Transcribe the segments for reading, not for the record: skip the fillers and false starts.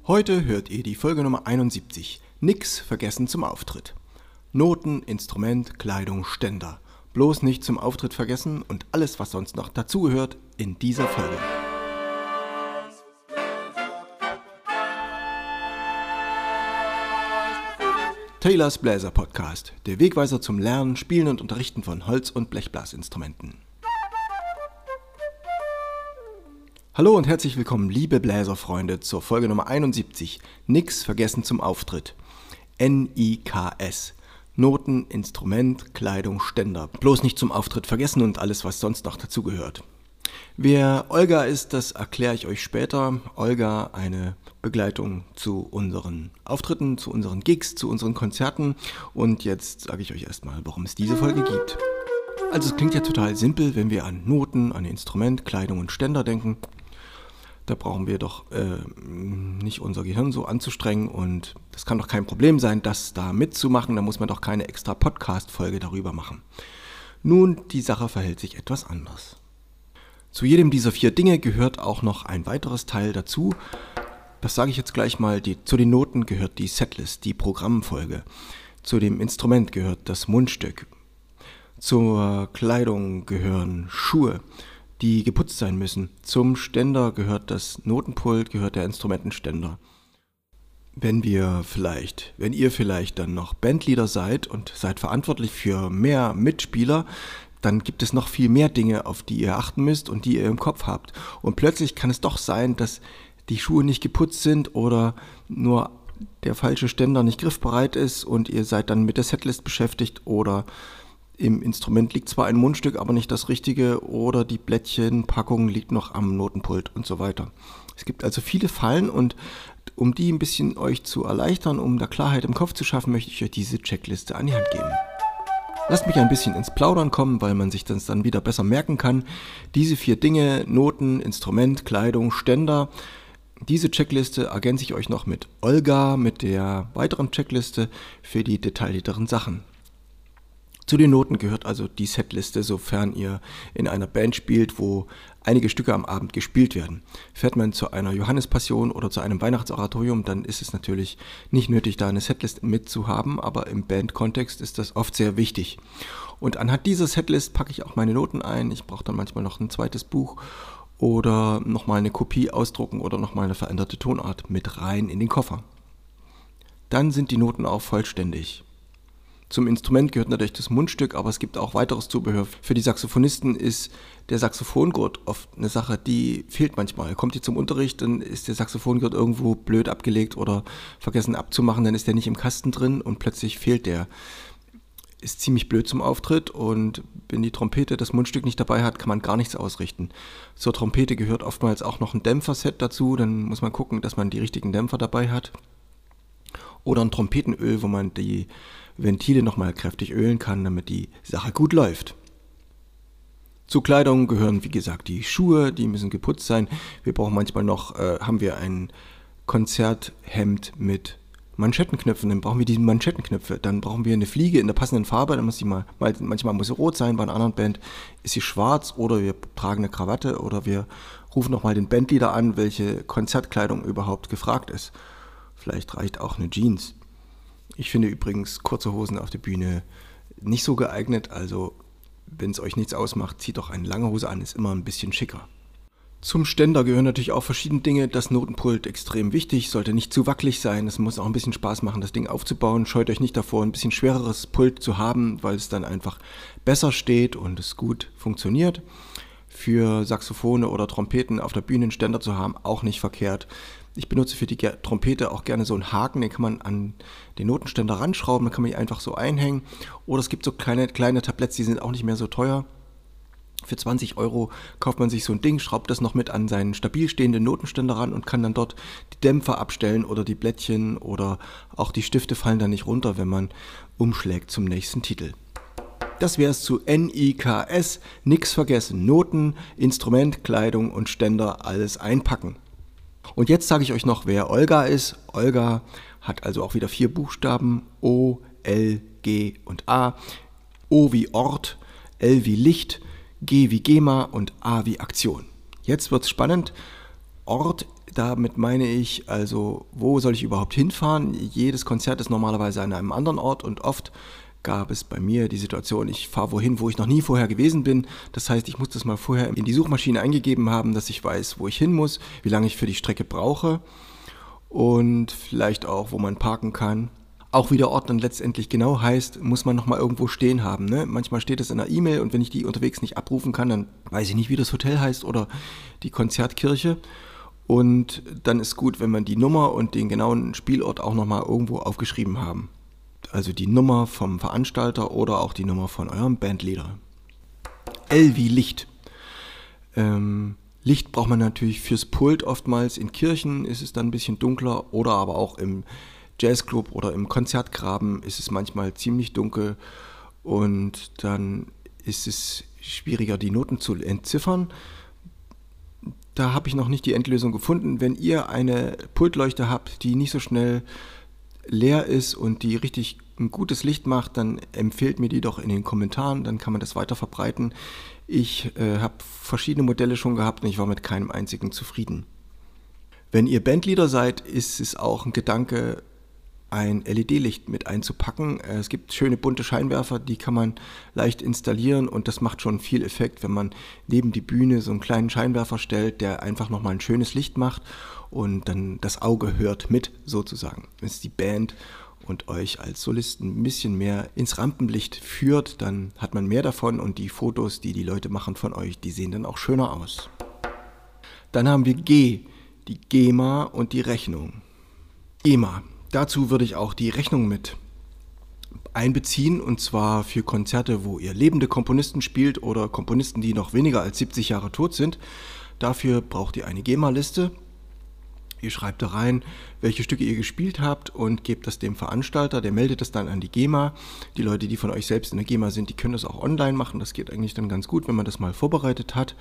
Heute hört ihr die Folge Nummer 71. Nix vergessen zum Auftritt. Noten, Instrument, Kleidung, Ständer. Bloß nicht zum Auftritt vergessen und alles, was sonst noch dazugehört, in dieser Folge. Taylors Bläser Podcast, der Wegweiser zum Lernen, Spielen und Unterrichten von Holz- und Blechblasinstrumenten. Hallo und herzlich willkommen, liebe Bläserfreunde, zur Folge Nummer 71. Nix vergessen zum Auftritt. N-I-K-S. Noten, Instrument, Kleidung, Ständer. Bloß nicht zum Auftritt vergessen und alles, was sonst noch dazugehört. Wer Olga ist, das erkläre ich euch später. Olga, eine Begleitung zu unseren Auftritten, zu unseren Gigs, zu unseren Konzerten. Und jetzt sage ich euch erstmal, warum es diese Folge gibt. Also es klingt ja total simpel, wenn wir an Noten, an Instrument, Kleidung und Ständer denken. Da brauchen wir doch nicht unser Gehirn so anzustrengen und das kann doch kein Problem sein, das da mitzumachen. Da muss man doch keine extra Podcast-Folge darüber machen. Nun, die Sache verhält sich etwas anders. Zu jedem dieser 4 Dinge gehört auch noch ein weiteres Teil dazu. Das sage ich jetzt gleich mal. Zu den Noten gehört die Setlist, die Programmfolge. Zu dem Instrument gehört das Mundstück. Zur Kleidung gehören Schuhe, die geputzt sein müssen. Zum Ständer gehört das Notenpult, gehört der Instrumentenständer. Wenn ihr vielleicht dann noch Bandleader seid und seid verantwortlich für mehr Mitspieler, dann gibt es noch viel mehr Dinge, auf die ihr achten müsst und die ihr im Kopf habt. Und plötzlich kann es doch sein, dass die Schuhe nicht geputzt sind oder nur der falsche Ständer nicht griffbereit ist und ihr seid dann mit der Setlist beschäftigt oder im Instrument liegt zwar ein Mundstück, aber nicht das richtige oder die Blättchenpackung liegt noch am Notenpult und so weiter. Es gibt also viele Fallen und um die ein bisschen euch zu erleichtern, um da Klarheit im Kopf zu schaffen, möchte ich euch diese Checkliste an die Hand geben. Lasst mich ein bisschen ins Plaudern kommen, weil man sich das dann wieder besser merken kann. Diese 4 Dinge, Noten, Instrument, Kleidung, Ständer, diese Checkliste ergänze ich euch noch mit Olga, mit der weiteren Checkliste für die detaillierteren Sachen. Zu den Noten gehört also die Setliste, sofern ihr in einer Band spielt, wo einige Stücke am Abend gespielt werden. Fährt man zu einer Johannespassion oder zu einem Weihnachtsoratorium, dann ist es natürlich nicht nötig, da eine Setlist mitzuhaben, aber im Bandkontext ist das oft sehr wichtig. Und anhand dieser Setlist packe ich auch meine Noten ein. Ich brauche dann manchmal noch ein zweites Buch oder nochmal eine Kopie ausdrucken oder nochmal eine veränderte Tonart mit rein in den Koffer. Dann sind die Noten auch vollständig. Zum Instrument gehört natürlich das Mundstück, aber es gibt auch weiteres Zubehör. Für die Saxophonisten ist der Saxophongurt oft eine Sache, die fehlt manchmal. Kommt ihr zum Unterricht, dann ist der Saxophongurt irgendwo blöd abgelegt oder vergessen abzumachen, dann ist der nicht im Kasten drin und plötzlich fehlt der. Ist ziemlich blöd zum Auftritt und wenn die Trompete das Mundstück nicht dabei hat, kann man gar nichts ausrichten. Zur Trompete gehört oftmals auch noch ein Dämpferset dazu, dann muss man gucken, dass man die richtigen Dämpfer dabei hat. Oder ein Trompetenöl, wo man die Ventile nochmal kräftig ölen kann, damit die Sache gut läuft. Zur Kleidung gehören, wie gesagt, die Schuhe, die müssen geputzt sein. Wir brauchen manchmal noch, haben wir ein Konzerthemd mit Manschettenknöpfen, dann brauchen wir diese Manschettenknöpfe. Dann brauchen wir eine Fliege in der passenden Farbe, dann muss sie manchmal muss sie rot sein, bei einer anderen Band ist sie schwarz oder wir tragen eine Krawatte oder wir rufen nochmal den Bandleader an, welche Konzertkleidung überhaupt gefragt ist. Vielleicht reicht auch eine Jeans. Ich finde übrigens kurze Hosen auf der Bühne nicht so geeignet, also wenn es euch nichts ausmacht, zieht doch eine lange Hose an, ist immer ein bisschen schicker. Zum Ständer gehören natürlich auch verschiedene Dinge. Das Notenpult extrem wichtig, sollte nicht zu wackelig sein. Es muss auch ein bisschen Spaß machen, das Ding aufzubauen. Scheut euch nicht davor, ein bisschen schwereres Pult zu haben, weil es dann einfach besser steht und es gut funktioniert. Für Saxophone oder Trompeten auf der Bühne einen Ständer zu haben, auch nicht verkehrt. Ich benutze für die Trompete auch gerne so einen Haken, den kann man an den Notenständer ranschrauben, dann kann man ihn einfach so einhängen. Oder es gibt so kleine Tabletts, die sind auch nicht mehr so teuer. Für 20 € kauft man sich so ein Ding, schraubt das noch mit an seinen stabil stehenden Notenständer ran und kann dann dort die Dämpfer abstellen oder die Blättchen oder auch die Stifte fallen dann nicht runter, wenn man umschlägt zum nächsten Titel. Das wäre es zu NIKS, nix vergessen, Noten, Instrument, Kleidung und Ständer, alles einpacken. Und jetzt sage ich euch noch, wer Olga ist. Olga hat also auch wieder 4 Buchstaben, O, L, G und A. O wie Ort, L wie Licht, G wie GEMA und A wie Aktion. Jetzt wird's spannend. Ort Damit meine ich also, wo soll ich überhaupt hinfahren? Jedes Konzert ist normalerweise an einem anderen Ort und oft gab es bei mir die Situation, ich fahre wohin, wo ich noch nie vorher gewesen bin. Das heißt, ich muss das mal vorher in die Suchmaschine eingegeben haben, dass ich weiß, wo ich hin muss, wie lange ich für die Strecke brauche und vielleicht auch, wo man parken kann. Auch wie der Ort dann letztendlich genau heißt, muss man nochmal irgendwo stehen haben. Ne? Manchmal steht es in der E-Mail und wenn ich die unterwegs nicht abrufen kann, dann weiß ich nicht, wie das Hotel heißt oder die Konzertkirche. Und dann ist gut, wenn man die Nummer und den genauen Spielort auch nochmal irgendwo aufgeschrieben haben. Also die Nummer vom Veranstalter oder auch die Nummer von eurem Bandleader. L wie Licht. Licht braucht man natürlich fürs Pult oftmals. In Kirchen ist es dann ein bisschen dunkler oder aber auch im Jazzclub oder im Konzertgraben ist es manchmal ziemlich dunkel und dann ist es schwieriger, die Noten zu entziffern. Da habe ich noch nicht die Endlösung gefunden. Wenn ihr eine Pultleuchte habt, die nicht so schnell leer ist und die richtig ein gutes Licht macht, dann empfehlt mir die doch in den Kommentaren, dann kann man das weiter verbreiten. Ich habe verschiedene Modelle schon gehabt und ich war mit keinem einzigen zufrieden. Wenn ihr Bandleader seid, ist es auch ein Gedanke, ein LED-Licht mit einzupacken. Es gibt schöne bunte Scheinwerfer, die kann man leicht installieren und das macht schon viel Effekt, wenn man neben die Bühne so einen kleinen Scheinwerfer stellt, der einfach nochmal ein schönes Licht macht und dann das Auge hört mit sozusagen. Wenn es die Band und euch als Solisten ein bisschen mehr ins Rampenlicht führt, dann hat man mehr davon und die Fotos, die die Leute machen von euch, die sehen dann auch schöner aus. Dann haben wir G, die GEMA und die Rechnung. GEMA. Dazu würde ich auch die Rechnung mit einbeziehen und zwar für Konzerte, wo ihr lebende Komponisten spielt oder Komponisten, die noch weniger als 70 Jahre tot sind. Dafür braucht ihr eine GEMA-Liste. Ihr schreibt da rein, welche Stücke ihr gespielt habt und gebt das dem Veranstalter, der meldet das dann an die GEMA. Die Leute, die von euch selbst in der GEMA sind, die können das auch online machen. Das geht eigentlich dann ganz gut, wenn man das mal vorbereitet hat.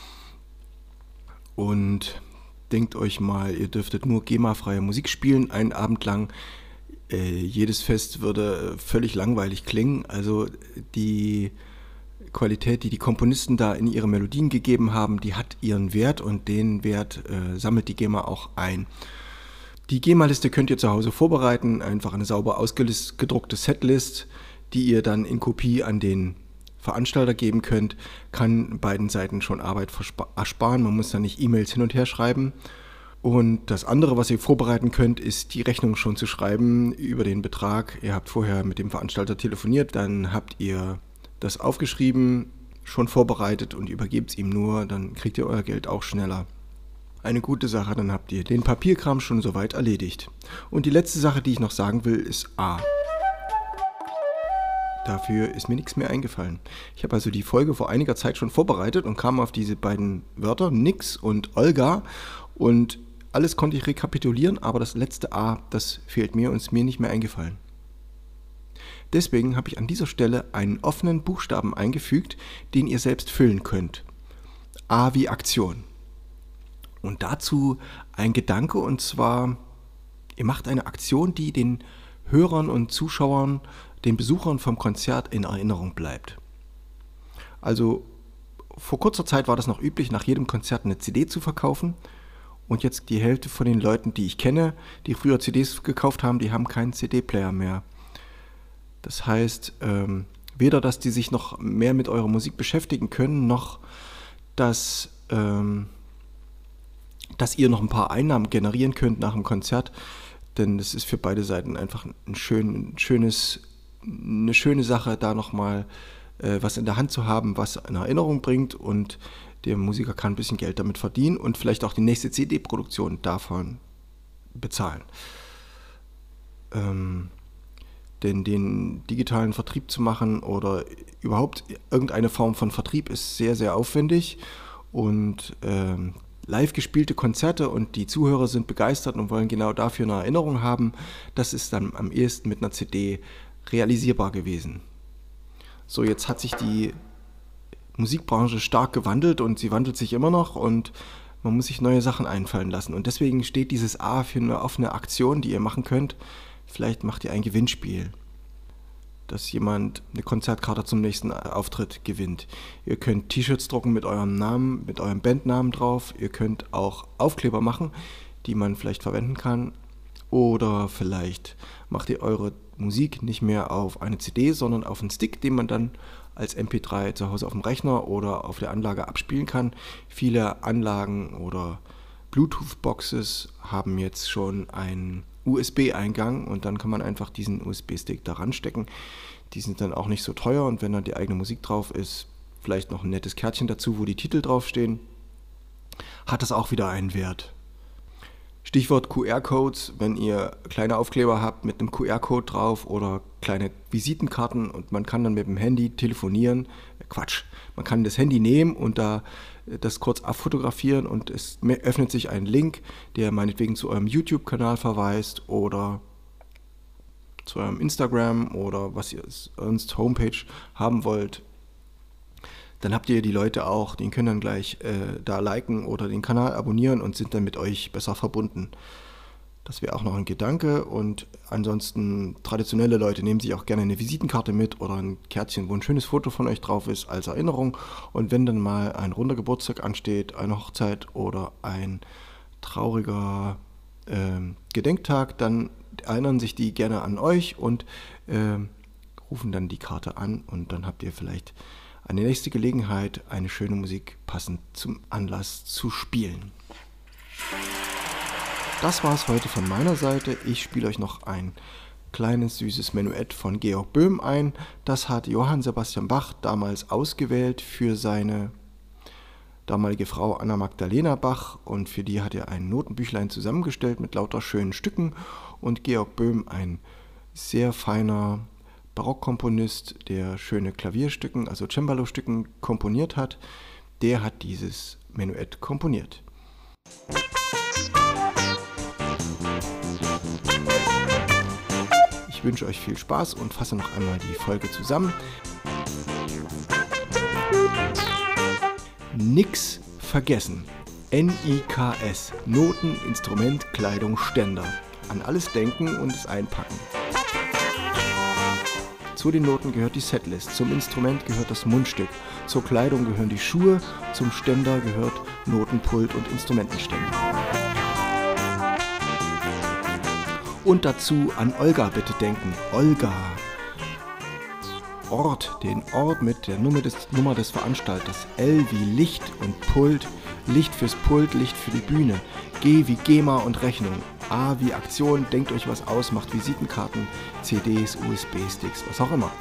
Und denkt euch mal, ihr dürftet nur GEMA-freie Musik spielen, einen Abend lang. Jedes Fest würde völlig langweilig klingen. Also die Qualität, die die Komponisten da in ihre Melodien gegeben haben, die hat ihren Wert und den Wert sammelt die GEMA auch ein. Die GEMA-Liste könnt ihr zu Hause vorbereiten, einfach eine sauber ausgedruckte Setlist, die ihr dann in Kopie an den Veranstalter geben könnt, kann beiden Seiten schon Arbeit ersparen. Man muss da nicht E-Mails hin und her schreiben. Und das andere, was ihr vorbereiten könnt, ist die Rechnung schon zu schreiben über den Betrag. Ihr habt vorher mit dem Veranstalter telefoniert, dann habt ihr das aufgeschrieben, schon vorbereitet und übergebt es ihm nur, dann kriegt ihr euer Geld auch schneller. Eine gute Sache, dann habt ihr den Papierkram schon soweit erledigt. Und die letzte Sache, die ich noch sagen will, ist A. Dafür ist mir nichts mehr eingefallen. Ich habe also die Folge vor einiger Zeit schon vorbereitet und kam auf diese beiden Wörter, Nix und Olga. Und alles konnte ich rekapitulieren, aber das letzte A, das fehlt mir und ist mir nicht mehr eingefallen. Deswegen habe ich an dieser Stelle einen offenen Buchstaben eingefügt, den ihr selbst füllen könnt. A wie Aktion. Und dazu ein Gedanke, und zwar, ihr macht eine Aktion, die den Hörern und Zuschauern, den Besuchern vom Konzert in Erinnerung bleibt. Also vor kurzer Zeit war das noch üblich, nach jedem Konzert eine CD zu verkaufen. Und jetzt die Hälfte von den Leuten, die ich kenne, die früher CDs gekauft haben, die haben keinen CD-Player mehr. Das heißt, weder, dass die sich noch mehr mit eurer Musik beschäftigen können, noch, dass ihr noch ein paar Einnahmen generieren könnt nach dem Konzert. Denn das ist für beide Seiten einfach eine schöne Sache, da nochmal was in der Hand zu haben, was in Erinnerung bringt und der Musiker kann ein bisschen Geld damit verdienen und vielleicht auch die nächste CD-Produktion davon bezahlen. Denn den digitalen Vertrieb zu machen oder überhaupt irgendeine Form von Vertrieb ist sehr, sehr aufwendig und live gespielte Konzerte und die Zuhörer sind begeistert und wollen genau dafür eine Erinnerung haben, das ist dann am ehesten mit einer CD realisierbar gewesen. So, jetzt hat sich die Musikbranche stark gewandelt und sie wandelt sich immer noch und man muss sich neue Sachen einfallen lassen. Und deswegen steht dieses A für eine offene Aktion, die ihr machen könnt. Vielleicht macht ihr ein Gewinnspiel. dass jemand eine Konzertkarte zum nächsten Auftritt gewinnt. Ihr könnt T-Shirts drucken mit eurem Namen, mit eurem Bandnamen drauf. Ihr könnt auch Aufkleber machen, die man vielleicht verwenden kann. Oder vielleicht macht ihr eure Musik nicht mehr auf eine CD, sondern auf einen Stick, den man dann als MP3 zu Hause auf dem Rechner oder auf der Anlage abspielen kann. Viele Anlagen oder Bluetooth-Boxes haben jetzt schon einen USB-Eingang und dann kann man einfach diesen USB-Stick da ranstecken. Die sind dann auch nicht so teuer und wenn dann die eigene Musik drauf ist, vielleicht noch ein nettes Kärtchen dazu, wo die Titel draufstehen, hat das auch wieder einen Wert. Stichwort QR-Codes, wenn ihr kleine Aufkleber habt mit einem QR-Code drauf oder kleine Visitenkarten und man kann dann mit dem Handy telefonieren, man kann das Handy nehmen und da das kurz abfotografieren und es öffnet sich ein Link, der meinetwegen zu eurem YouTube-Kanal verweist oder zu eurem Instagram oder was ihr sonst Homepage haben wollt. Dann habt ihr die Leute auch, die können dann gleich da liken oder den Kanal abonnieren und sind dann mit euch besser verbunden. Das wäre auch noch ein Gedanke und ansonsten traditionelle Leute nehmen sich auch gerne eine Visitenkarte mit oder ein Kärtchen, wo ein schönes Foto von euch drauf ist als Erinnerung und wenn dann mal ein runder Geburtstag ansteht, eine Hochzeit oder ein trauriger Gedenktag, dann erinnern sich die gerne an euch und rufen dann die Karte an und dann habt ihr vielleicht eine nächste Gelegenheit, eine schöne Musik passend zum Anlass zu spielen. Das war es heute von meiner Seite. Ich spiele euch noch ein kleines, süßes Menuett von Georg Böhm ein. Das hat Johann Sebastian Bach damals ausgewählt für seine damalige Frau Anna Magdalena Bach und für die hat er ein Notenbüchlein zusammengestellt mit lauter schönen Stücken und Georg Böhm, ein sehr feiner Barockkomponist, der schöne Klavierstücken, also Cembalo-Stücken komponiert hat, der hat dieses Menuett komponiert. Ich wünsche euch viel Spaß und fasse noch einmal die Folge zusammen. Nix vergessen. NIKS. Noten, Instrument, Kleidung, Ständer. An alles denken und es einpacken. Zu den Noten gehört die Setlist, zum Instrument gehört das Mundstück, zur Kleidung gehören die Schuhe, zum Ständer gehört Notenpult und Instrumentenständer. Und dazu an Olga bitte denken. Olga. Ort, den Ort mit der Nummer des Veranstalters. L wie Licht und Pult. Licht fürs Pult, Licht für die Bühne. G wie GEMA und Rechnung. A wie Aktion, denkt euch was aus, macht Visitenkarten, CDs, USB-Sticks, was auch immer.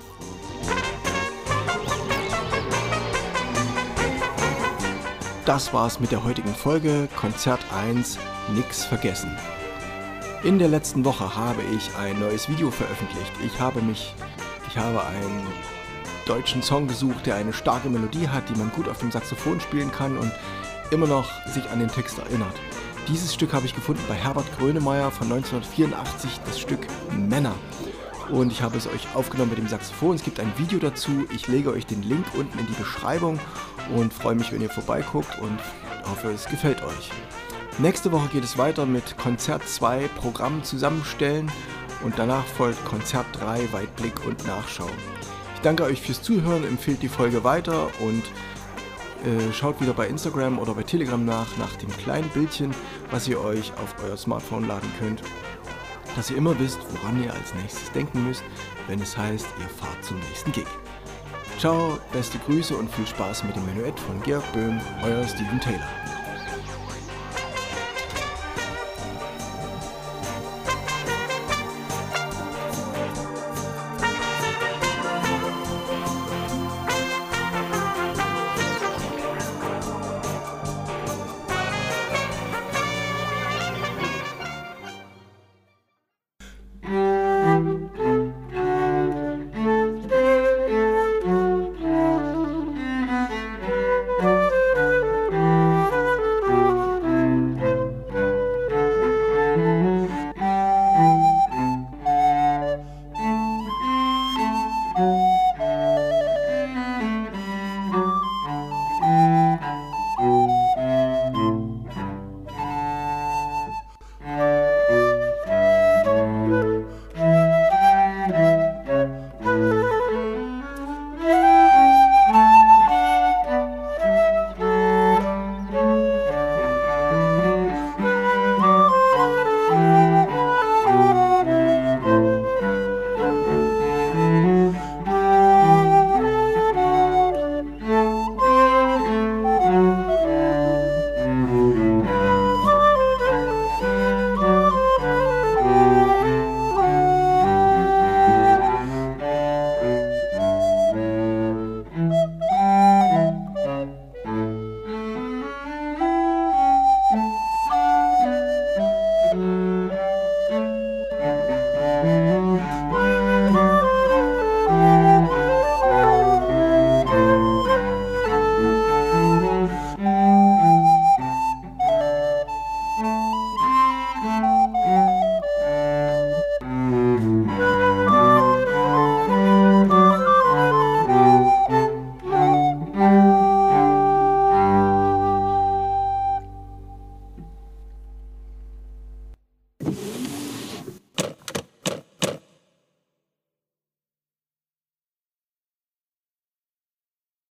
Das war's mit der heutigen Folge, Konzert 1, nix vergessen. In der letzten Woche habe ich ein neues Video veröffentlicht. Ich habe einen deutschen Song gesucht, der eine starke Melodie hat, die man gut auf dem Saxophon spielen kann und immer noch sich an den Text erinnert. Dieses Stück habe ich gefunden bei Herbert Grönemeyer von 1984, das Stück Männer. Und ich habe es euch aufgenommen mit dem Saxophon. Es gibt ein Video dazu. Ich lege euch den Link unten in die Beschreibung und freue mich, wenn ihr vorbeiguckt und hoffe, es gefällt euch. Nächste Woche geht es weiter mit Konzert 2, Programm zusammenstellen und danach folgt Konzert 3, Weitblick und Nachschau. Ich danke euch fürs Zuhören, empfehlt die Folge weiter und schaut wieder bei Instagram oder bei Telegram nach dem kleinen Bildchen, was ihr euch auf euer Smartphone laden könnt, dass ihr immer wisst, woran ihr als nächstes denken müsst, wenn es heißt, ihr fahrt zum nächsten Gig. Ciao, beste Grüße und viel Spaß mit dem Menuett von Georg Böhm, euer Steven Taylor.